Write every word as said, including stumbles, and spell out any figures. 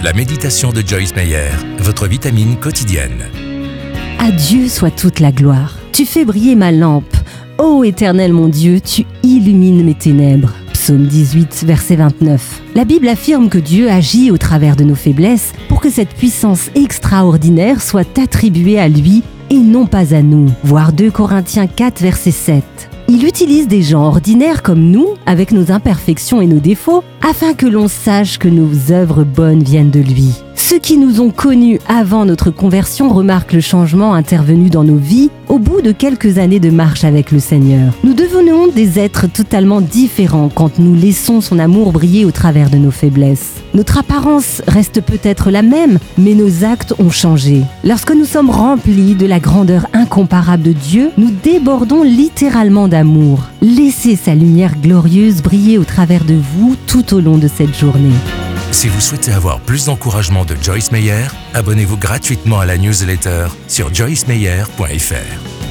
La méditation de Joyce Meyer, votre vitamine quotidienne. À Dieu soit toute la gloire. Tu fais briller ma lampe. Ô Éternel mon Dieu, tu illumines mes ténèbres. Psaume dix-huit, verset vingt-neuf. La Bible affirme que Dieu agit au travers de nos faiblesses pour que cette puissance extraordinaire soit attribuée à lui et non pas à nous. Voir deux Corinthiens quatre, verset sept. Il utilise des gens ordinaires comme nous, avec nos imperfections et nos défauts, afin que l'on sache que nos œuvres bonnes viennent de lui. Ceux qui nous ont connus avant notre conversion remarquent le changement intervenu dans nos vies au bout de quelques années de marche avec le Seigneur. Nous devenons des êtres totalement différents quand nous laissons son amour briller au travers de nos faiblesses. Notre apparence reste peut-être la même, mais nos actes ont changé. Lorsque nous sommes remplis de la grandeur incomparable de Dieu, nous débordons littéralement d'amour. Laissez sa lumière glorieuse briller au travers de vous tout au long de cette journée. Si vous souhaitez avoir plus d'encouragement de Joyce Meyer, abonnez-vous gratuitement à la newsletter sur joyce meyer point f r.